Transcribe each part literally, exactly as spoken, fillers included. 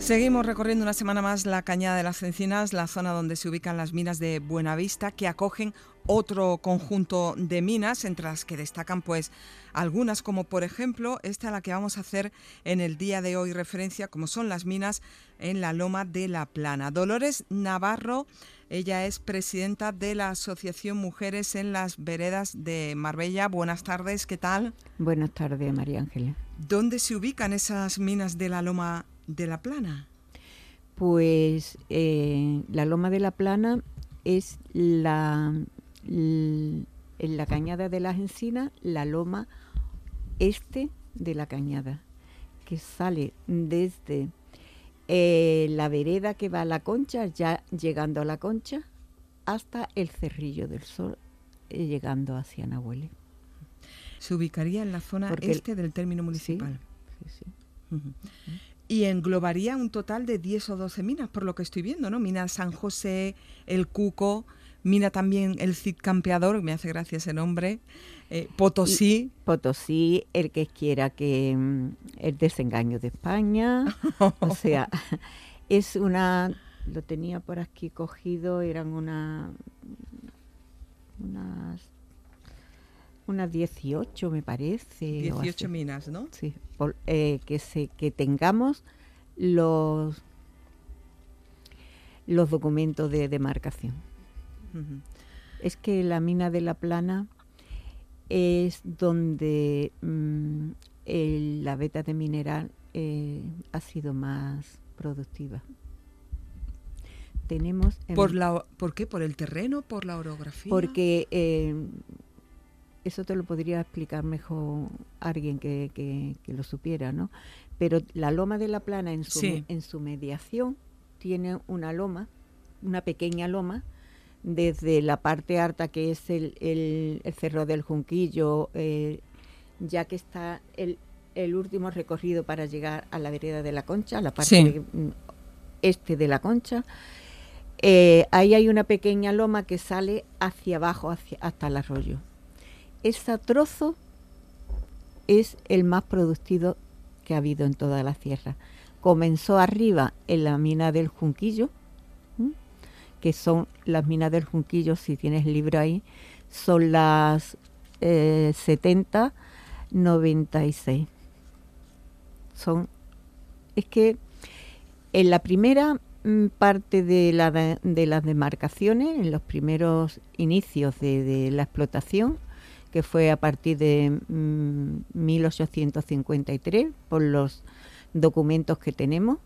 Seguimos recorriendo una semana más la Cañada de las Encinas, la zona donde se ubican las minas de Buenavista, que acogen otro conjunto de minas, entre las que destacan pues algunas, como por ejemplo esta a la que vamos a hacer en el día de hoy referencia, como son las minas en la Loma de la Plana. Dolores Navarro, ella es presidenta de la Asociación Mujeres en las Veredas de Marbella. Buenas tardes, ¿qué tal? Buenas tardes, María Ángeles. ¿Dónde se ubican esas minas de la Loma de la Plana? Pues eh, la Loma de la Plana es la, l, en la Cañada de las Encinas, la loma este de la Cañada, que sale desde eh, la vereda que va a la Concha, ya llegando a la Concha, hasta el Cerrillo del Sol, eh, llegando hacia Nahuele. Se ubicaría en la zona Porque este el, del término municipal. Sí, sí, sí. Uh-huh. Uh-huh. Y englobaría un total de diez o doce minas, por lo que estoy viendo, ¿no? Mina San José, el Cuco, mina también el Cid Campeador, me hace gracia ese nombre, eh, Potosí. Y Potosí, el que quiera que el desengaño de España, o sea, es una, lo tenía por aquí cogido, eran una, unas, unas dieciocho me parece. dieciocho minas, ¿no? Sí, por, eh, que, se, que tengamos los, los documentos de demarcación. Uh-huh. Es que la mina de la Plana es donde mmm, el, la veta de mineral eh, ha sido más productiva. Tenemos en, ¿Por, la, ¿Por qué? ¿Por el terreno? ¿Por la orografía? Porque eh, eso te lo podría explicar mejor alguien que, que, que lo supiera, ¿no? Pero la Loma de la Plana en su, sí. en su mediación tiene una loma, una pequeña loma, desde la parte alta que es el, el, el Cerro del Junquillo, eh, ya que está el, el último recorrido para llegar a la vereda de la Concha, la parte sí. de, este de la Concha. Eh, ahí hay una pequeña loma que sale hacia abajo, hacia, hasta el arroyo. Ese trozo es el más productivo que ha habido en toda la sierra. Comenzó arriba en la mina del Junquillo, ¿m? que son las minas del Junquillo, si tienes el libro ahí, son las eh, setenta noventa y seis. Son, es que en la primera m, parte de, la de, de las demarcaciones, en los primeros inicios de, de la explotación, que fue a partir de mmm, mil ochocientos cincuenta y tres, por los documentos que tenemos,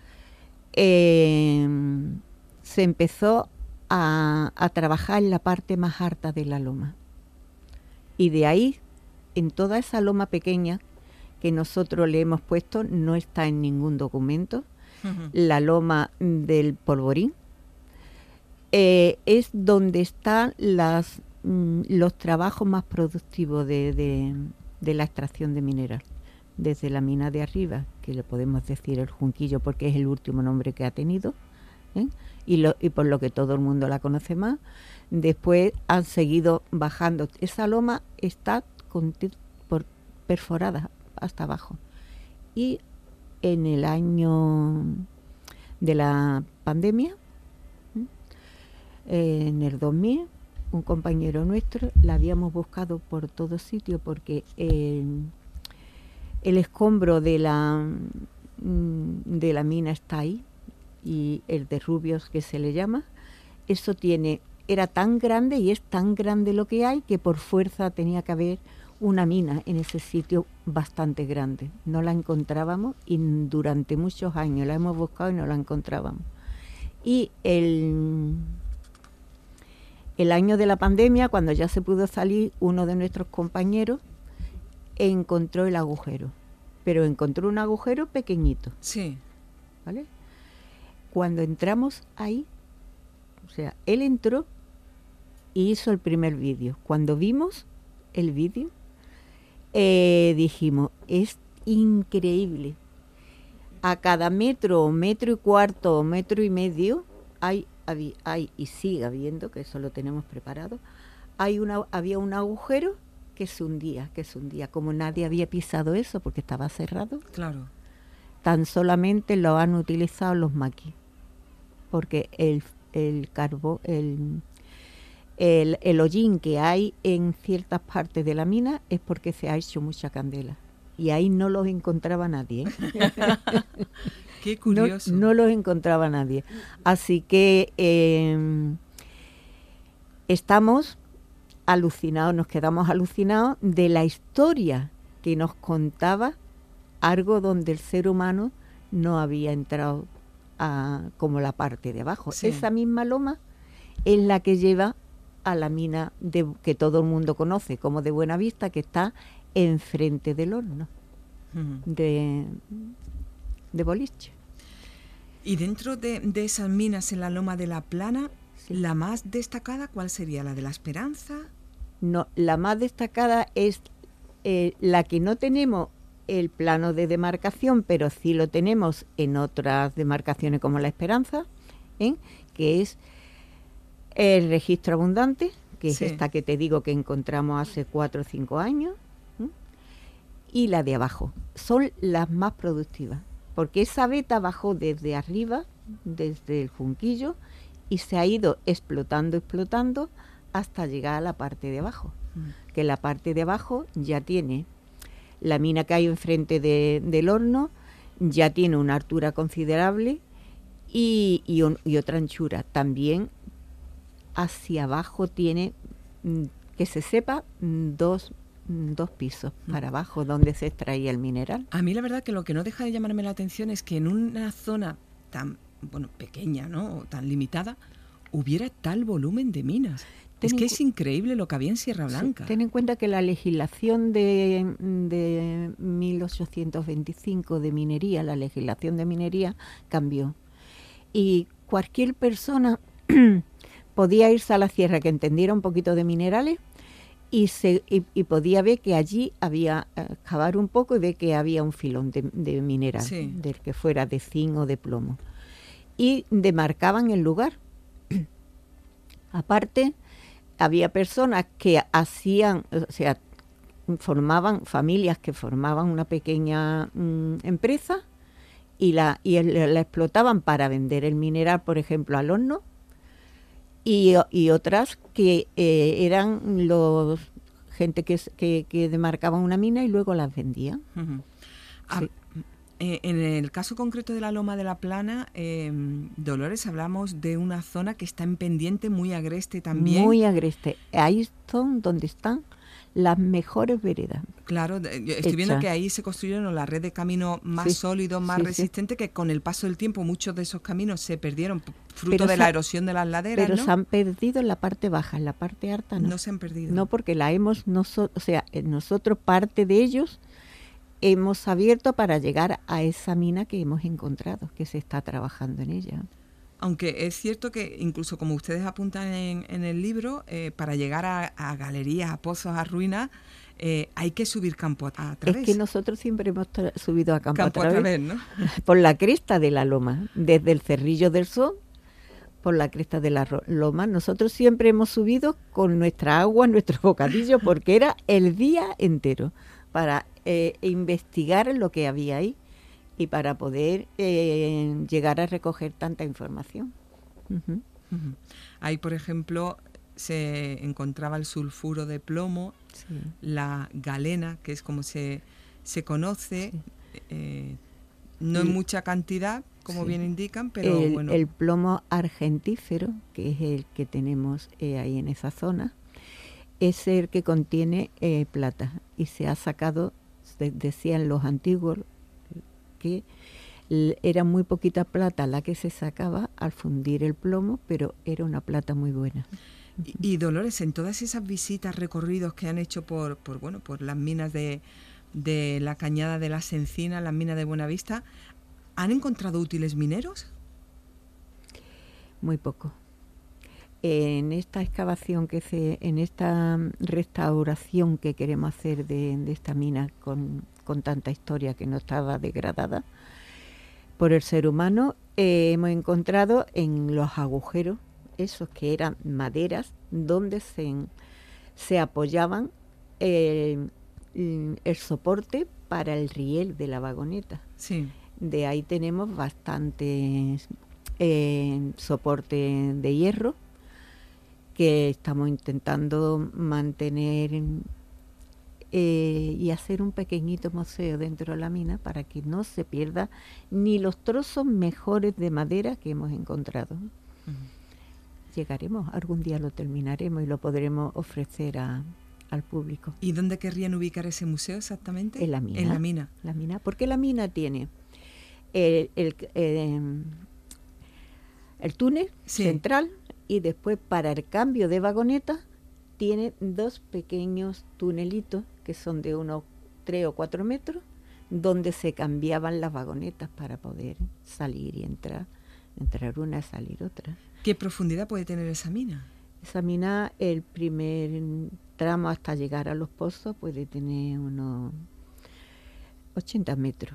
eh, se empezó a, a trabajar en la parte más alta de la loma. Y de ahí, en toda esa loma pequeña que nosotros le hemos puesto, no está en ningún documento, uh-huh. la loma del Polvorín, eh, es donde están las... los trabajos más productivos de, de, de la extracción de mineral, desde la mina de arriba, que le podemos decir el Junquillo porque es el último nombre que ha tenido, ¿eh? y, lo, y por lo que todo el mundo la conoce más. Después han seguido bajando, esa loma está con, por, perforada hasta abajo, y en el año de la pandemia, ¿eh? en el dos mil, un compañero nuestro, la habíamos buscado por todos sitios porque el, el escombro de la de la mina está ahí, y el de Rubios, que se le llama, eso tiene, era tan grande y es tan grande lo que hay que por fuerza tenía que haber una mina en ese sitio bastante grande. No la encontrábamos y durante muchos años la hemos buscado y no la encontrábamos. Y el El año de la pandemia, cuando ya se pudo salir, uno de nuestros compañeros encontró el agujero, pero encontró un agujero pequeñito. Sí. ¿Vale? Cuando entramos ahí, o sea, él entró y hizo el primer vídeo. Cuando vimos el vídeo, eh, dijimos, es increíble. A cada metro, metro y cuarto, metro y medio, hay hay y sigue habiendo, que eso lo tenemos preparado, hay una, había un agujero que se hundía, que se hundía, como nadie había pisado eso porque estaba cerrado. Claro. tan solamente lo han utilizado los maquis, porque el, el carbón, el, el, el hollín que hay en ciertas partes de la mina es porque se ha hecho mucha candela. Y ahí no los encontraba nadie. ¿eh? Qué curioso. No, no los encontraba nadie. Así que eh, estamos alucinados, nos quedamos alucinados de la historia que nos contaba algo donde el ser humano no había entrado a, como la parte de abajo. Sí. Esa misma loma es la que lleva a la mina de, que todo el mundo conoce como de Buenavista, que está enfrente del horno uh-huh. de, de Boliche. Y dentro de, de esas minas en la loma de la Plana, sí. ¿la más destacada cuál sería? ¿La de la Esperanza? No, la más destacada es eh, la que no tenemos el plano de demarcación, pero sí lo tenemos en otras demarcaciones como la Esperanza, ¿eh? que es el registro abundante, que sí. es esta que te digo que encontramos hace cuatro o cinco años, ¿eh? y la de abajo. Son las más productivas, porque esa veta bajó desde arriba, desde el Junquillo, y se ha ido explotando, explotando, hasta llegar a la parte de abajo. Mm. Que la parte de abajo ya tiene la mina que hay enfrente de, del horno, ya tiene una altura considerable y, y, un, y otra anchura. También hacia abajo tiene, que se sepa, dos, dos pisos mm. para abajo donde se extraía el mineral. A mí la verdad que lo que no deja de llamarme la atención es que en una zona tan bueno pequeña, ¿no? o tan limitada, hubiera tal volumen de minas. Ten es que es increíble lo que había en Sierra Blanca. Sí, ten en cuenta que la legislación de, de mil ochocientos veinticinco de minería, la legislación de minería cambió. Y cualquier persona podía irse a la sierra que entendiera un poquito de minerales y, se, y, y podía ver que allí había, excavar un poco y ver que había un filón de, de mineral, sí. del que fuera de zinc o de plomo. Y demarcaban el lugar. Aparte, había personas que hacían, o sea, formaban familias que formaban una pequeña mmm, empresa y la y el, la explotaban para vender el mineral, por ejemplo, al horno, y, y otras que eh, eran los gente que, que, que demarcaban una mina y luego las vendían. Uh-huh. Ah, sí. eh, en el caso concreto de la Loma de la Plana, eh, Dolores, hablamos de una zona que está en pendiente muy agreste también. Muy agreste. Ahí son donde están las mejores veredas. Claro, estoy Hecha. viendo que ahí se construyeron la red de caminos más sí, sólidos, más sí, resistentes, sí. que con el paso del tiempo muchos de esos caminos se perdieron fruto pero de la erosión de las laderas. Pero ¿no? se han perdido en la parte baja, en la parte alta no. No se han perdido. No, porque la hemos, noso- o sea, nosotros parte de ellos hemos abierto para llegar a esa mina que hemos encontrado, que se está trabajando en ella. Aunque es cierto que incluso como ustedes apuntan en, en el libro, eh, para llegar a, a galerías, a pozos, a ruinas, eh, hay que subir campo a, a través. Es que nosotros siempre hemos tra- subido a campo, campo a través, a través, ¿no? Por la cresta de la loma, desde el Cerrillo del Sol, por la cresta de la ro- loma. Nosotros siempre hemos subido con nuestra agua, nuestro bocadillo, porque era el día entero para eh, investigar lo que había ahí y para poder eh, llegar a recoger tanta información. Uh-huh. Uh-huh. Ahí, por ejemplo, se encontraba el sulfuro de plomo, sí. la galena, que es como se, se conoce, sí. eh, no en mucha cantidad, como sí. bien indican, pero el, bueno. El plomo argentífero, que es el que tenemos eh, ahí en esa zona, es el que contiene eh, plata y se ha sacado, de, decían los antiguos, que era muy poquita plata la que se sacaba al fundir el plomo, pero era una plata muy buena. Y, y Dolores, en todas esas visitas, recorridos que han hecho por, por bueno, por las minas de, de la Cañada de las Encinas, las minas de Buenavista, ¿han encontrado útiles mineros? Muy poco. En esta excavación que se, en esta restauración que queremos hacer de, de esta mina con con tanta historia que no estaba degradada por el ser humano, eh, hemos encontrado en los agujeros, esos que eran maderas, donde se, se apoyaban el, el soporte para el riel de la vagoneta. Sí. De ahí tenemos bastantes eh, soporte de hierro que estamos intentando mantener eh, y hacer un pequeñito museo dentro de la mina para que no se pierda ni los trozos mejores de madera que hemos encontrado. Uh-huh. Llegaremos, algún día lo terminaremos y lo podremos ofrecer a, al público. ¿Y dónde querrían ubicar ese museo exactamente? En la mina. En la mina. La mina, porque la mina tiene el, el, el, el túnel sí. central, y después para el cambio de vagoneta tiene dos pequeños tunelitos que son de unos tres o cuatro metros, donde se cambiaban las vagonetas para poder salir y entrar, entrar una y salir otra. ¿Qué profundidad puede tener esa mina? Esa mina, el primer tramo hasta llegar a los pozos puede tener unos ochenta metros.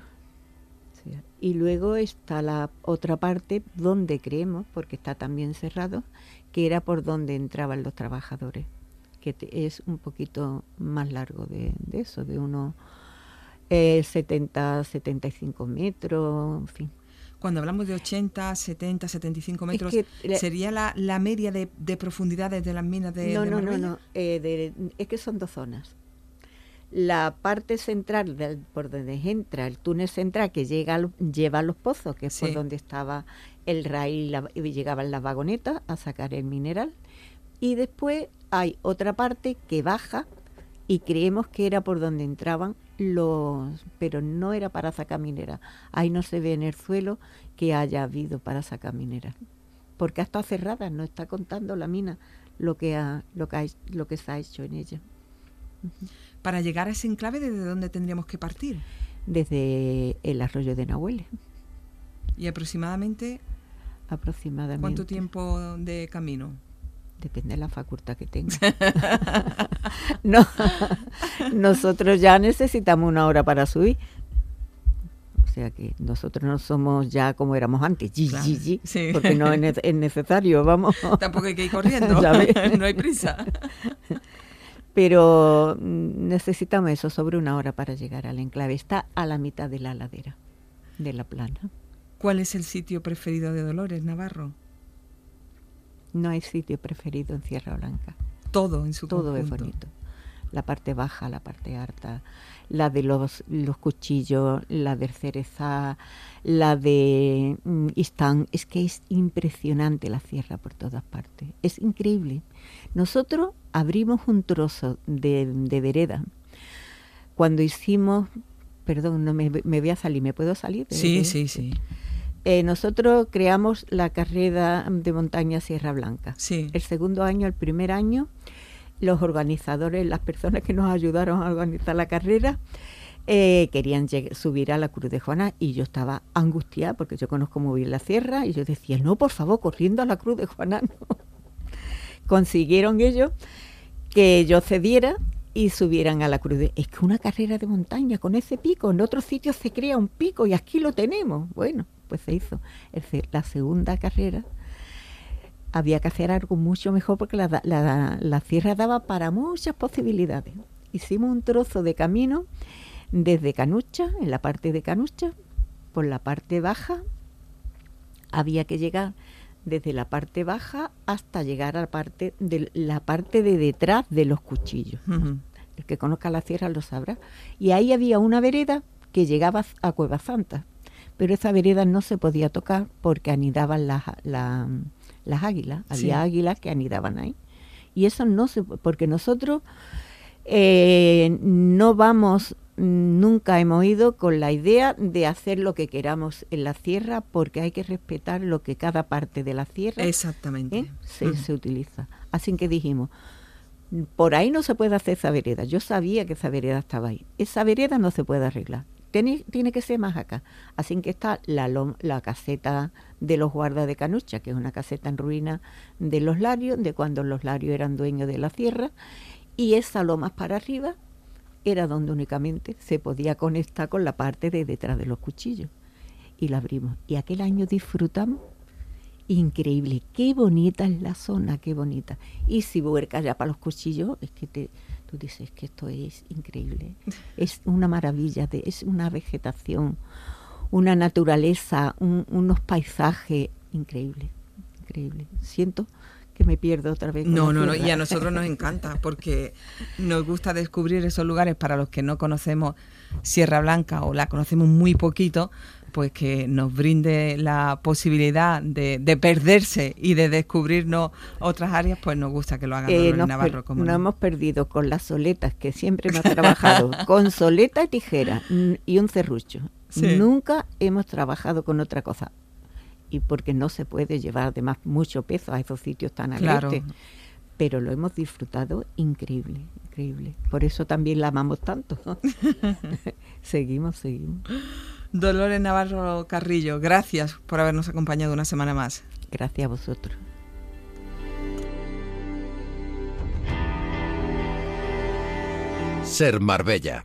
Y luego está la otra parte donde creemos, porque está también cerrado, que era por donde entraban los trabajadores, que te, es un poquito más largo de, de eso, de unos eh, setenta, setenta y cinco metros, en fin. Cuando hablamos de ochenta, setenta, setenta y cinco metros, es que, ¿sería la, la media de, de profundidades de las minas de No, de no, Marbella? no, no, eh, de, es que son dos zonas. La parte central, de, por donde entra el túnel central que llega al, lleva a los pozos, que es sí. por donde estaba el raíl la, y llegaban las vagonetas a sacar el mineral. Y después hay otra parte que baja y creemos que era por donde entraban los... pero no era para sacar mineral. Ahí no se ve en el suelo que haya habido para sacar mineral. Porque ha estado cerrada, no está contando la mina lo que, ha, lo que, ha, lo que se ha hecho en ella. Para llegar a ese enclave, ¿desde dónde tendríamos que partir? Desde el arroyo de Nahuele. ¿Y aproximadamente? Aproximadamente. ¿Cuánto tiempo de camino? Depende de la facultad que tenga. No, nosotros ya necesitamos una hora para subir. O sea que nosotros no somos ya como éramos antes, gi, claro, gi, gi, sí. porque no es, ne- es necesario, vamos. Tampoco hay que ir corriendo, no hay prisa. Pero necesitamos eso, sobre una hora para llegar al enclave. Está a la mitad de la ladera, de la plana. ¿Cuál es el sitio preferido de Dolores Navarro? No hay sitio preferido en Sierra Blanca. Todo en su Todo conjunto. es bonito. La parte baja, la parte alta, la de los, los cuchillos, la del cerezá, la de mm, Istán. Es que es impresionante la sierra por todas partes. Es increíble. Nosotros abrimos un trozo de, de vereda cuando hicimos... Perdón, no me, me voy a salir. ¿Me puedo salir? De, Sí, de, sí, sí. Eh, nosotros creamos la carrera de montaña Sierra Blanca. Sí. El segundo año, el primer año, los organizadores, las personas que nos ayudaron a organizar la carrera, eh, querían lleg- subir a la Cruz de Juana y yo estaba angustiada porque yo conozco muy bien la sierra y yo decía, no, por favor, corriendo a la Cruz de Juana. No. Consiguieron ellos que yo cediera y subieran a la Cruz de... Es que una carrera de montaña con ese pico, en otros sitios se crea un pico y aquí lo tenemos. Bueno, pues se hizo. El, la segunda carrera había que hacer algo mucho mejor porque la, la, la sierra daba para muchas posibilidades. Hicimos un trozo de camino desde Canucha, en la parte de Canucha, por la parte baja. Había que llegar desde la parte baja hasta llegar a la parte de, la parte de detrás de los cuchillos. Uh-huh. El que conozca la sierra lo sabrá. Y ahí había una vereda que llegaba a Cueva Santa, pero esa vereda no se podía tocar porque anidaban las, la, las águilas. Había sí. águilas que anidaban ahí. Y eso no se... Porque nosotros eh, no vamos... Nunca hemos ido con la idea de hacer lo que queramos en la sierra porque hay que respetar lo que cada parte de la sierra exactamente ¿eh? se, uh-huh. se utiliza. Así que dijimos, por ahí no se puede hacer esa vereda. Yo sabía que esa vereda estaba ahí. Esa vereda no se puede arreglar. Tiene, tiene que ser más acá. Así que está la, la caseta de los guardas de Canucha, que es una caseta en ruina de los Larios, de cuando los Larios eran dueños de la sierra, y esa lo más para arriba era donde únicamente se podía conectar con la parte de detrás de los cuchillos. Y la abrimos. Y aquel año disfrutamos. Increíble. Qué bonita es la zona, qué bonita. Y si vuelcas ya para los cuchillos, es que te, tú dices que esto es increíble. Es una maravilla, de, es una vegetación, una naturaleza, un, unos paisajes increíbles, increíbles. Siento que me pierdo otra vez. No, no, no, y a nosotros nos encanta porque nos gusta descubrir esos lugares para los que no conocemos Sierra Blanca o la conocemos muy poquito, pues que nos brinde la posibilidad de, de perderse y de descubrirnos otras áreas, pues nos gusta que lo hagan eh, Dolores Navarro. Per, nos no. hemos perdido con las soletas, que siempre hemos trabajado con soleta y tijera y un serrucho. Sí. Nunca hemos trabajado con otra cosa. Y porque no se puede llevar además mucho peso a esos sitios tan agrestes. Claro. Pero lo hemos disfrutado increíble, increíble. Por eso también la amamos tanto. seguimos, seguimos. Dolores Navarro Carrillo, gracias por habernos acompañado una semana más. Gracias a vosotros. Ser Marbella.